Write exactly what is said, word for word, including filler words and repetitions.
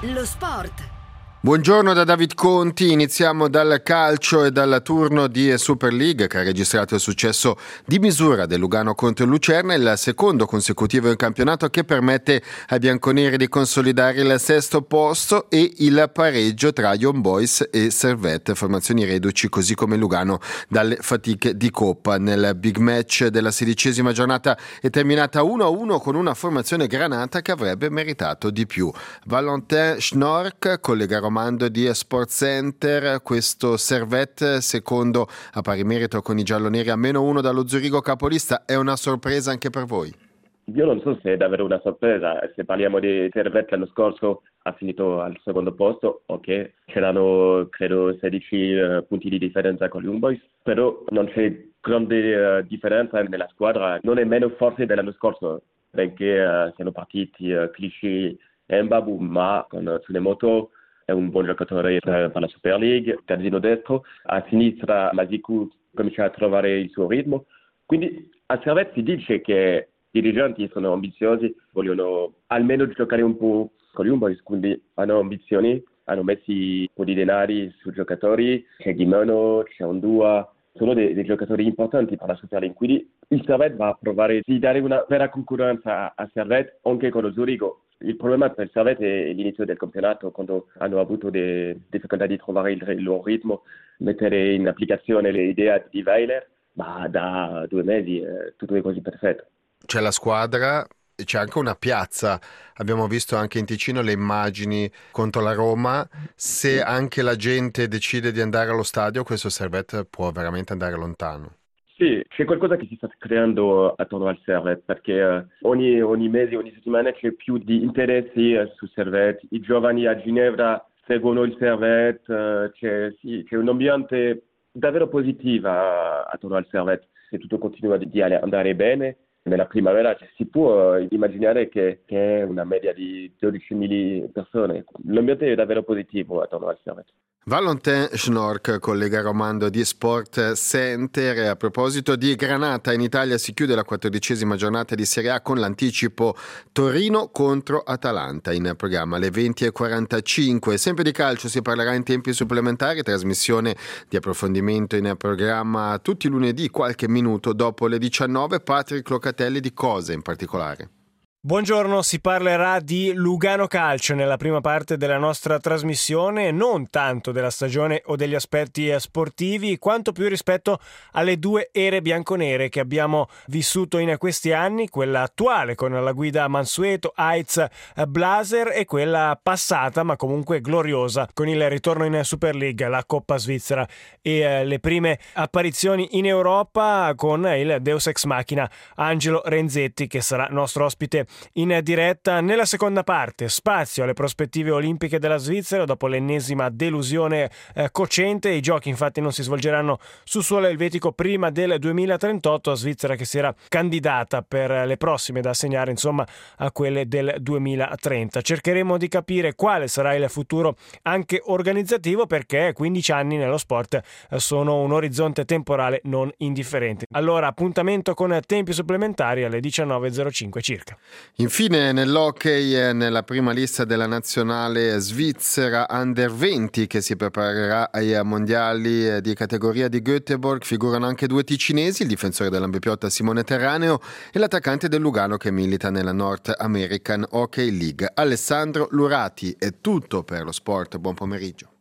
Lo sport. Buongiorno da David Conti, iniziamo dal calcio e dal turno di Super League che ha registrato il successo di misura del Lugano contro il Lucerna, il secondo consecutivo in campionato che permette ai bianconeri di consolidare il sesto posto e il pareggio tra Young Boys e Servette, formazioni reduci così come Lugano dalle fatiche di Coppa. Nel big match della sedicesima giornata è terminata uno a uno con una formazione granata che avrebbe meritato di più. Valentin Schnork collega Romando di Sport Center, questo Servette secondo a pari merito con i gialloneri a meno uno dallo Zurigo capolista, è una sorpresa anche per voi? Io non so se è davvero una sorpresa, se parliamo di Servette l'anno scorso ha finito al secondo posto, ok, c'erano credo sedici uh, punti di differenza con gli Young Boys, però non c'è grande uh, differenza nella squadra, non è meno forte dell'anno scorso, benché uh, siano partiti uh, Clichy e Mbabu, ma con uh, Tsunemoto è un buon giocatore per la Super League, terzino destro, a sinistra Masiku comincia a trovare il suo ritmo, quindi a Servette si dice che i dirigenti sono ambiziosi, vogliono almeno giocare un po' con gli Young Boys, quindi hanno ambizioni, hanno messo un po' di denari sui giocatori, c'è Gimeno, c'è Ondua, sono dei, dei giocatori importanti per la Super League, quindi il Servette va a provare di dare una vera concorrenza a Servette anche con lo Zurigo. Il problema per il Servette è l'inizio del campionato, quando hanno avuto delle difficoltà di trovare il, il loro ritmo, mettere in applicazione le idee di Weiler, ma da due mesi eh, tutto è così perfetto. C'è la squadra e c'è anche una piazza, abbiamo visto anche in Ticino le immagini contro la Roma, se anche la gente decide di andare allo stadio questo Servette può veramente andare lontano. Sì, c'è qualcosa che si sta creando attorno al Servette, perché uh, ogni, ogni mese, ogni settimana c'è più di interessi uh, su Servette. I giovani a Ginevra seguono il Servette, uh, c'è, sì, c'è un ambiente davvero positivo uh, attorno al Servette. Se tutto continua di andare bene, nella primavera si può uh, immaginare che, che è una media di dodicimila persone. L'ambiente è davvero positivo attorno al Servette. Valentin Schnork collega Romando di Sport Center. E a proposito di Granata, in Italia si chiude la quattordicesima giornata di Serie A con l'anticipo Torino contro Atalanta in programma alle venti e quarantacinque. Sempre di calcio si parlerà in tempi supplementari, trasmissione di approfondimento in programma tutti i lunedì qualche minuto dopo le diciannove. Patrick Locatelli, di cosa in particolare? Buongiorno, si parlerà di Lugano Calcio nella prima parte della nostra trasmissione, non tanto della stagione o degli aspetti sportivi, quanto più rispetto alle due ere bianconere che abbiamo vissuto in questi anni, quella attuale con la guida Mansueto, Heitz, Blaser e quella passata ma comunque gloriosa con il ritorno in Super League, la Coppa Svizzera e eh, le prime apparizioni in Europa con il Deus Ex Machina Angelo Renzetti che sarà nostro ospite in diretta. Nella seconda parte spazio alle prospettive olimpiche della Svizzera dopo l'ennesima delusione eh, cocente. I giochi infatti non si svolgeranno su suolo elvetico prima del duemilatrentotto, a Svizzera che si era candidata per le prossime da assegnare insomma a quelle del duemilatrenta. Cercheremo di capire quale sarà il futuro anche organizzativo, perché quindici anni nello sport eh, sono un orizzonte temporale non indifferente. Allora appuntamento con tempi supplementari alle diciannove e zero cinque circa. Infine nell'hockey, nella prima lista della nazionale svizzera under venti che si preparerà ai mondiali di categoria di Göteborg figurano anche due ticinesi, il difensore dell'Ambipiotta Simone Terraneo e l'attaccante del Lugano che milita nella North American Hockey League Alessandro Lurati. È tutto per lo sport, buon pomeriggio.